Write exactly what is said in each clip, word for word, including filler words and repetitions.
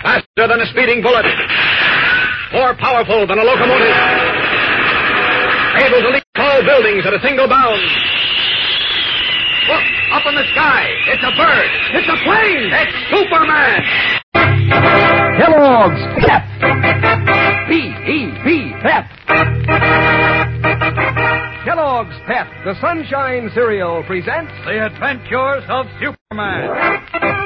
Faster than a speeding bullet. More powerful than a locomotive. Able to leap tall buildings at a single bound. Look, up in the sky. It's a bird. It's a plane. It's Superman. Kellogg's Pep. P E P, Pep. Kellogg's Pep, the Sunshine Cereal, presents The Adventures of Superman.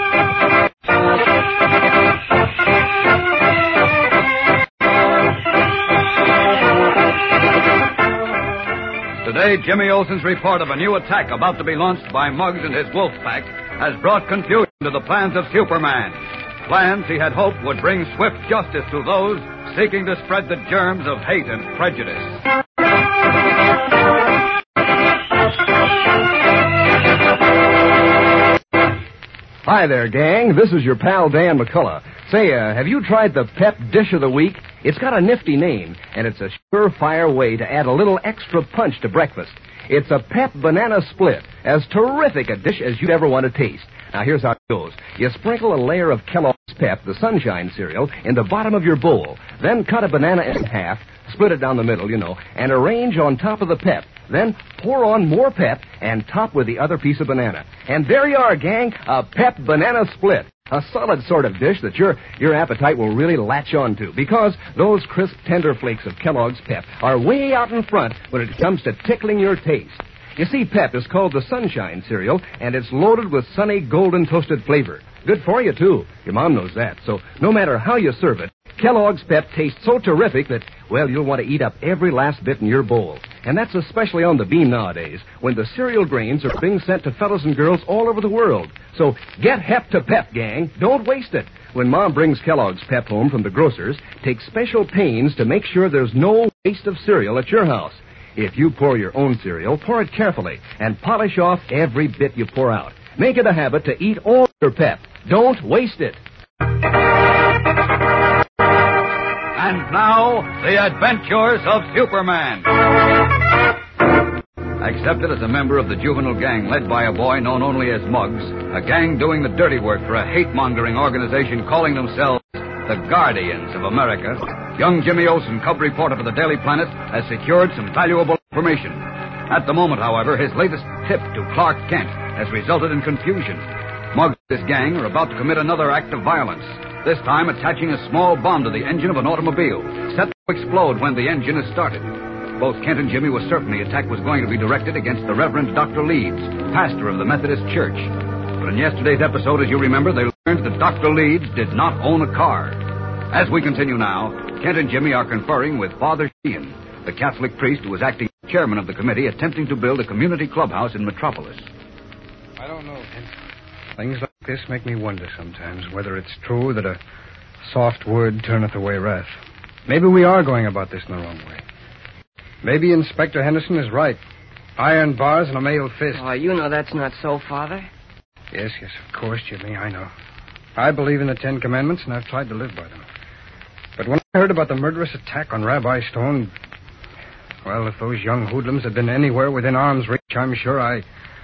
Today, Jimmy Olsen's report of a new attack about to be launched by Muggs and his wolf pack has brought confusion to the plans of Superman. Plans he had hoped would bring swift justice to those seeking to spread the germs of hate and prejudice. Hi there, gang. This is your pal Dan McCullough. Say, uh, have you tried the Pep Dish of the Week? It's got a nifty name, and it's a surefire way to add a little extra punch to breakfast. It's a Pep Banana Split, as terrific a dish as you'd ever want to taste. Now, here's how it goes. You sprinkle a layer of Kellogg's Pep, the Sunshine cereal, in the bottom of your bowl. Then cut a banana in half, split it down the middle, you know, and arrange on top of the Pep. Then pour on more Pep and top with the other piece of banana. And there you are, gang, a Pep Banana Split. A solid sort of dish that your your appetite will really latch on to, because those crisp, tender flakes of Kellogg's Pep are way out in front when it comes to tickling your taste. You see, Pep is called the Sunshine cereal, and it's loaded with sunny, golden toasted flavor. Good for you, too. Your mom knows that. So no matter how you serve it, Kellogg's Pep tastes so terrific that, well, you'll want to eat up every last bit in your bowl. And that's especially on the beam nowadays, when the cereal grains are being sent to fellas and girls all over the world. So get hep to Pep, gang. Don't waste it. When Mom brings Kellogg's Pep home from the grocer's, take special pains to make sure there's no waste of cereal at your house. If you pour your own cereal, pour it carefully and polish off every bit you pour out. Make it a habit to eat all your Pep. Don't waste it. And now, The Adventures of Superman. Accepted as a member of the juvenile gang led by a boy known only as Muggs, a gang doing the dirty work for a hate-mongering organization calling themselves the Guardians of America, young Jimmy Olsen, cub reporter for the Daily Planet, has secured some valuable information. At the moment, however, his latest tip to Clark Kent has resulted in confusion. Muggs and his gang are about to commit another act of violence, this time attaching a small bomb to the engine of an automobile, set to explode when the engine is started. Both Kent and Jimmy were certain the attack was going to be directed against the Reverend Doctor Leeds, pastor of the Methodist Church. But in yesterday's episode, as you remember, they learned that Doctor Leeds did not own a car. As we continue now, Kent and Jimmy are conferring with Father Sheehan, the Catholic priest who is acting as chairman of the committee attempting to build a community clubhouse in Metropolis. I don't know, Kent. Things like this make me wonder sometimes whether it's true that a soft word turneth away wrath. Maybe we are going about this in the wrong way. Maybe Inspector Henderson is right. Iron bars and a mailed fist. Oh, you know that's not so, Father. Yes, yes, of course, Jimmy, I know. I believe in the Ten Commandments, and I've tried to live by them. But when I heard about the murderous attack on Rabbi Stone, well, if those young hoodlums had been anywhere within arm's reach, I'm sure I...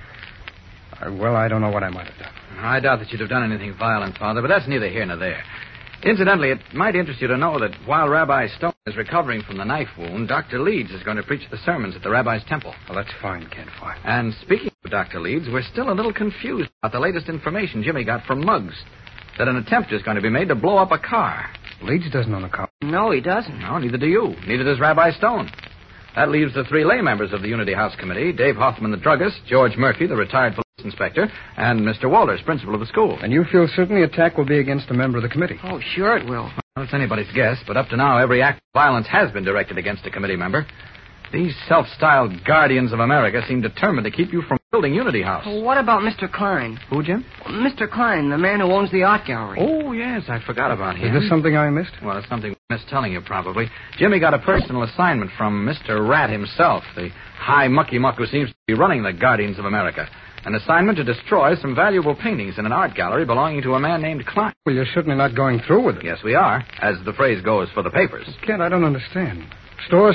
I... Well, I don't know what I might have done. I doubt that you'd have done anything violent, Father, but that's neither here nor there. Incidentally, it might interest you to know that while Rabbi Stone is recovering from the knife wound, Doctor Leeds is going to preach the sermons at the rabbi's temple. Well, that's fine, Kent, fine. And speaking of Doctor Leeds, we're still a little confused about the latest information Jimmy got from Muggs, that an attempt is going to be made to blow up a car. Leeds doesn't own a car. No, he doesn't. No, neither do you. Neither does Rabbi Stone. That leaves the three lay members of the Unity House Committee, Dave Hoffman, the druggist, George Murphy, the retired police inspector, and Mister Walters, principal of the school. And you feel certain the attack will be against a member of the committee? Oh, sure it will. Well, it's anybody's guess, but up to now, every act of violence has been directed against a committee member. These self-styled Guardians of America seem determined to keep you from building Unity House. Well, what about Mister Klein? Who, Jim? Mister Klein, the man who owns the art gallery. Oh, yes, I forgot about him. Is this something I missed? Well, it's something I missed telling you, probably. Jimmy got a personal assignment from Mister Rat himself, the high mucky-muck who seems to be running the Guardians of America. An assignment to destroy some valuable paintings in an art gallery belonging to a man named Klein. Well, you're certainly not going through with it. Yes, we are, as the phrase goes for the papers. Kent, I don't understand. Stores can be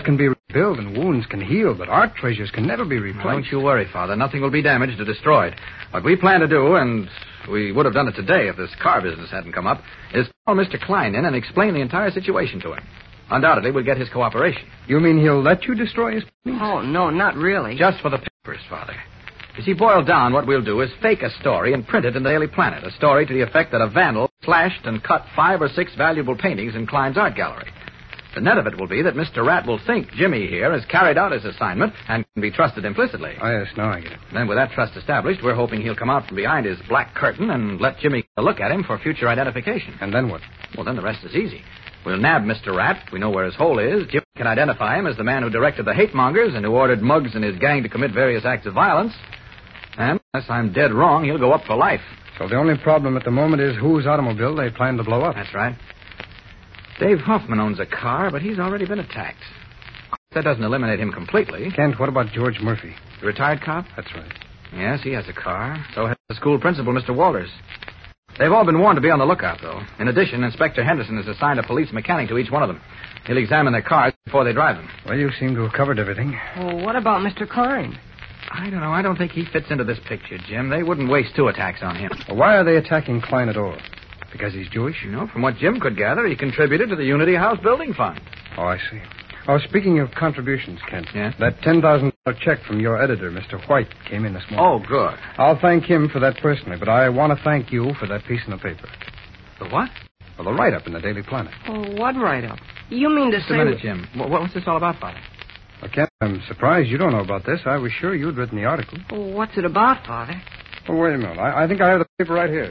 build and wounds can heal, but art treasures can never be replaced. Don't you worry, Father. Nothing will be damaged or destroyed. What we plan to do, and we would have done it today if this car business hadn't come up, is call Mister Klein in and explain the entire situation to him. Undoubtedly, we'll get his cooperation. You mean he'll let you destroy his paintings? Oh, no, not really. Just for the papers, Father. You see, boiled down, what we'll do is fake a story and print it in the Daily Planet. A story to the effect that a vandal slashed and cut five or six valuable paintings in Klein's art gallery. The net of it will be that Mister Rat will think Jimmy here has carried out his assignment and can be trusted implicitly. Oh, yes, now I get it. Then with that trust established, we're hoping he'll come out from behind his black curtain and let Jimmy get a look at him for future identification. And then what? Well, then the rest is easy. We'll nab Mister Rat. We know where his hole is. Jimmy can identify him as the man who directed the hate mongers and who ordered Muggs and his gang to commit various acts of violence. And unless I'm dead wrong, he'll go up for life. So the only problem at the moment is whose automobile they plan to blow up. That's right. Dave Hoffman owns a car, but he's already been attacked. That doesn't eliminate him completely. Kent, what about George Murphy? The retired cop? That's right. Yes, he has a car. So has the school principal, Mister Walters. They've all been warned to be on the lookout, though. In addition, Inspector Henderson has assigned a police mechanic to each one of them. He'll examine their cars before they drive them. Well, you seem to have covered everything. Well, what about Mister Klein? I don't know. I don't think he fits into this picture, Jim. They wouldn't waste two attacks on him. Well, why are they attacking Klein at all? Because he's Jewish? You know, from what Jim could gather, he contributed to the Unity House Building Fund. Oh, I see. Oh, speaking of contributions, Kent. Yeah? That ten thousand dollars check from your editor, Mister White, came in this morning. Oh, good. I'll thank him for that personally, but I want to thank you for that piece in the paper. The what? For the write-up in the Daily Planet. Oh, what write-up? You mean to Just say... a minute, Jim. What, what's this all about, Father? Well, Kent, I'm surprised you don't know about this. I was sure you'd written the article. Oh, what's it about, Father? Oh, wait a minute. I, I think I have the paper right here.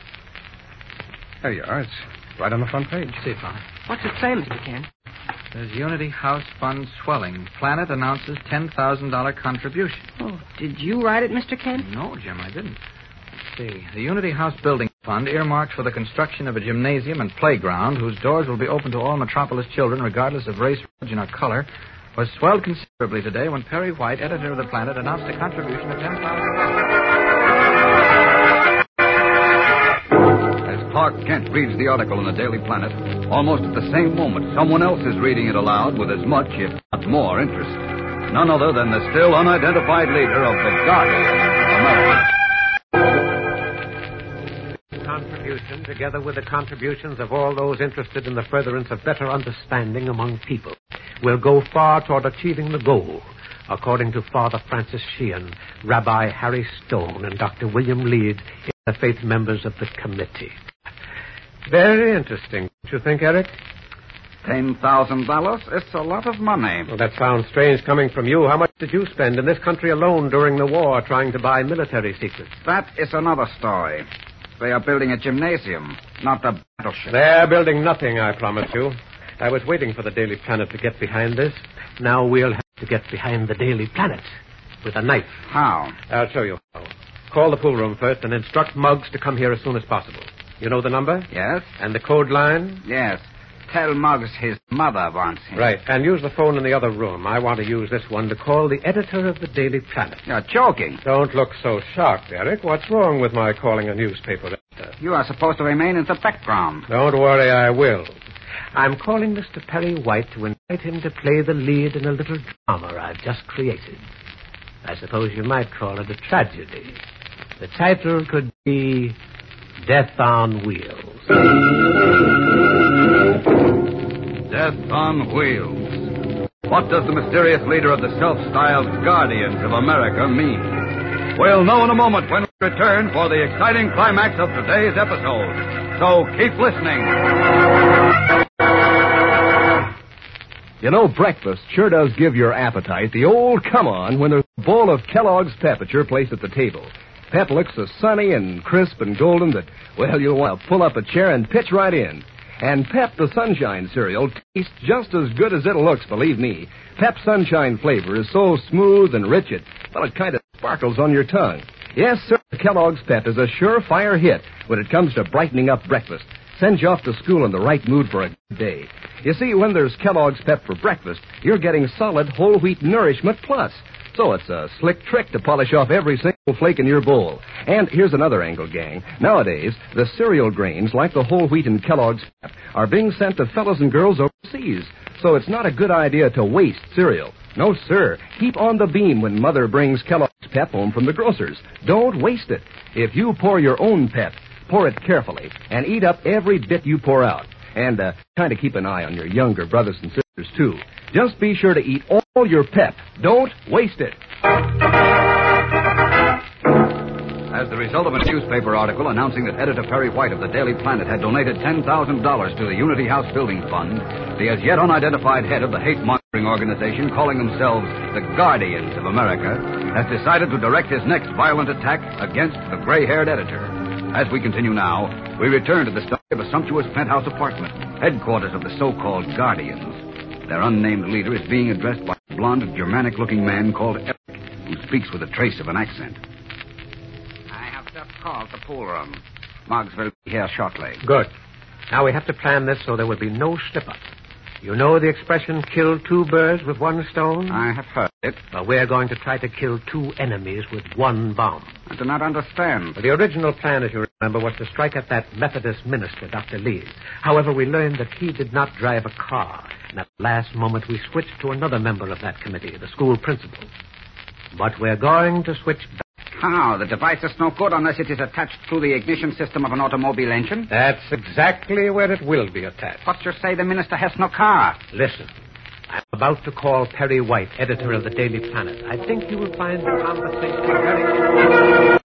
There you are. It's right on the front page. See, Father. What's it say, Mister Kent? It says Unity House Fund swelling. Planet announces ten thousand dollars contribution. Oh, did you write it, Mister Kent? No, Jim, I didn't. Let's see. The Unity House Building Fund, earmarked for the construction of a gymnasium and playground whose doors will be open to all Metropolis children regardless of race, religion, or color, was swelled considerably today when Perry White, editor of the Planet, announced a contribution of ten thousand dollars. As Clark Kent reads the article in the Daily Planet, almost at the same moment, someone else is reading it aloud with as much, if not more, interest. None other than the still unidentified leader of the Guardians of America. Contribution, together with the contributions of all those interested in the furtherance of better understanding among people, will go far toward achieving the goal, according to Father Francis Sheehan, Rabbi Harry Stone, and Doctor William Leeds, the faith members of the committee. Very interesting, don't you think, Eric? Ten thousand dollars? It's a lot of money. Well, that sounds strange coming from you. How much did you spend in this country alone during the war trying to buy military secrets? That is another story. They are building a gymnasium, not a battleship. They're building nothing, I promise you. I was waiting for the Daily Planet to get behind this. Now we'll have to get behind the Daily Planet with a knife. How? I'll show you how. Call the pool room first and instruct Muggs to come here as soon as possible. You know the number? Yes? And the code line? Yes. Tell Muggs his mother wants him. Right. And use the phone in the other room. I want to use this one to call the editor of the Daily Planet. You're joking. Don't look so shocked, Eric. What's wrong with my calling a newspaper editor? You are supposed to remain in the background. Don't worry, I will. I'm calling Mister Perry White to invite him to play the lead in a little drama I've just created. I suppose you might call it a tragedy. The title could be Death on Wheels. Death on Wheels. What does the mysterious leader of the self-styled Guardians of America mean? We'll know in a moment when we return for the exciting climax of today's episode. So keep listening. You know, breakfast sure does give your appetite the old come-on when there's a bowl of Kellogg's Pep at your place at the table. Pep looks so sunny and crisp and golden that, well, you'll want to pull up a chair and pitch right in. And Pep the Sunshine cereal tastes just as good as it looks, believe me. Pep Sunshine flavor is so smooth and rich it, well, it kind of sparkles on your tongue. Yes, sir, Kellogg's Pep is a surefire hit when it comes to brightening up breakfast. Sends you off to school in the right mood for a good day. You see, when there's Kellogg's Pep for breakfast, you're getting solid whole wheat nourishment plus. So it's a slick trick to polish off every single flake in your bowl. And here's another angle, gang. Nowadays, the cereal grains, like the whole wheat in Kellogg's Pep, are being sent to fellows and girls overseas. so it's not a good idea to waste cereal. No, sir. Keep on the beam when Mother brings Kellogg's Pep home from the grocer's. Don't waste it. If you pour your own Pep, pour it carefully and eat up every bit you pour out. And uh, kind of keep an eye on your younger brothers and sisters, too. Just be sure to eat all your Pep. Don't waste it. As the result of a newspaper article announcing that editor Perry White of the Daily Planet had donated ten thousand dollars to the Unity House Building Fund, the as yet unidentified head of the hate-mongering organization calling themselves the Guardians of America has decided to direct his next violent attack against the gray-haired editor. As we continue now, we return to the story of a sumptuous penthouse apartment, headquarters of the so-called Guardians. Their unnamed leader is being addressed by a blond, Germanic-looking man called Eric, who speaks with a trace of an accent. Just called the pool room. Muggs will be here shortly. Good. Now we have to plan this so there will be no slip-up. You know the expression, kill two birds with one stone? I have heard it. Well, we're going to try to kill two enemies with one bomb. I do not understand. Well, the original plan, as you remember, was to strike at that Methodist minister, Doctor Lee. However, we learned that he did not drive a car. And at the last moment, we switched to another member of that committee, the school principal. But we're going to switch back. How? The device is no good unless it is attached to the ignition system of an automobile engine? That's exactly where it will be attached. But you say the minister has no car. Listen, I'm about to call Perry White, editor of the Daily Planet. I think you will find the conversation very...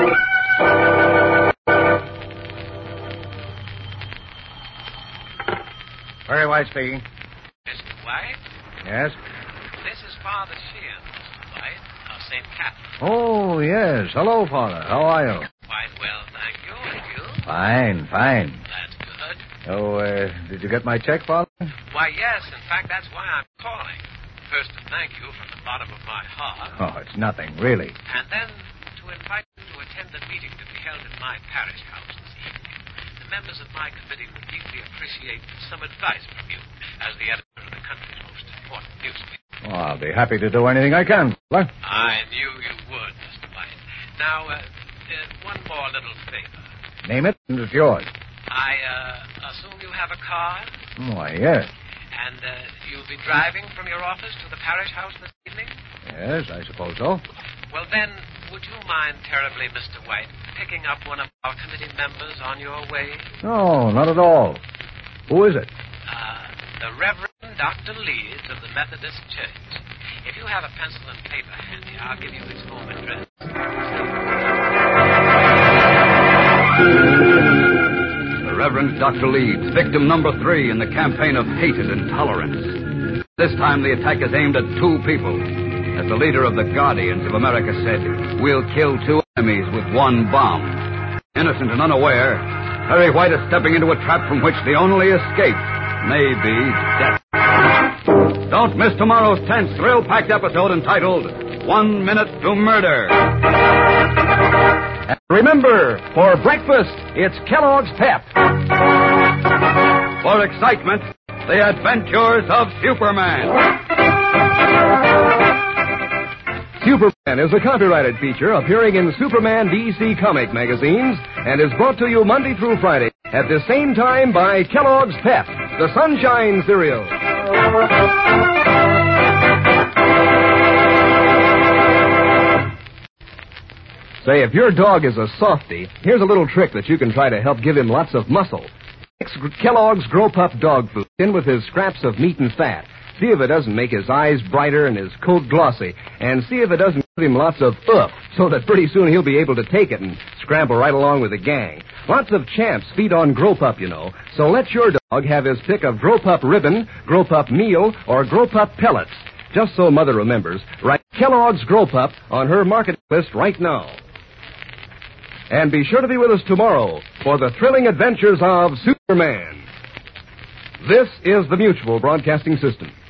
Perry White speaking. Mister White? Yes? This is Father Sheehan, Mister White, of Saint Catherine. Oh, yes. Hello, Father. How are you? Quite well, thank you. And you? Fine, fine. That's good. Oh, uh, did you get my check, Father? Why, yes. In fact, that's why I'm calling. First, to thank you from the bottom of my heart. Oh, it's nothing, really. And then to invite you to attend a meeting to be held in my parish house this evening. The members of my committee would deeply appreciate some advice from you as the editor of the country's most important newspaper. Oh, I'll be happy to do anything I can, Father. I knew you would, Mister White. Now, uh, uh, one more little favor. Name it, and it's yours. I uh, assume you have a car? Why, yes. And uh, you'll be driving from your office to the parish house this evening? Yes, I suppose so. Well, then, would you mind terribly, Mister White, picking up one of our committee members on your way? No, not at all. Who is it? Uh, the Reverend Doctor Leeds of the Methodist Church. If you have a pencil and paper handy, I'll give you his home address. The Reverend Doctor Leeds, victim number three in the campaign of hate and intolerance. This time the attack is aimed at two people. As the leader of the Guardians of America said, we'll kill two enemies with one bomb. Innocent and unaware, Perry White is stepping into a trap from which the only escape may be death. Don't miss tomorrow's tense, thrill-packed episode entitled One Minute to Murder. And remember, for breakfast, it's Kellogg's Pep. For excitement, the adventures of Superman. Superman is a copyrighted feature appearing in Superman D C comic magazines and is brought to you Monday through Friday at the same time by Kellogg's Pep, the Sunshine Cereal. Say, if your dog is a softie, here's a little trick that you can try to help give him lots of muscle. Mix Kellogg's Grow Pup dog food in with his scraps of meat and fat. See if it doesn't make his eyes brighter and his coat glossy. And see if it doesn't give him lots of oof, so that pretty soon he'll be able to take it and scramble right along with the gang. Lots of champs feed on Grow Pup, you know. So let your dog have his pick of Grow Pup Ribbon, Grow Pup Meal, or Grow Pup Pellets. Just so Mother remembers, write Kellogg's Grow Pup on her market list right now. And be sure to be with us tomorrow for the thrilling adventures of Superman. This is the Mutual Broadcasting System.